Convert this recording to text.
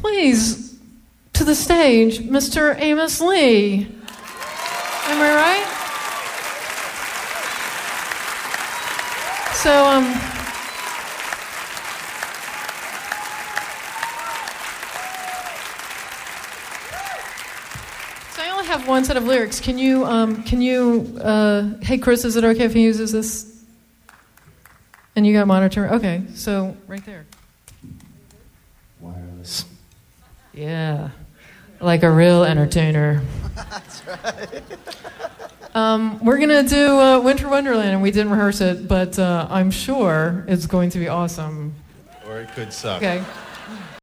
please, to the stage, Mr. Amos Lee. Am I right? So, I only have one set of lyrics. Can you, hey Chris, is it okay if he uses this? And you got a monitor? Okay, so right there. Wireless. Yeah, like a real entertainer. That's right. We're going to do Winter Wonderland, and we didn't rehearse it, but I'm sure it's going to be awesome. Or it could suck. Okay.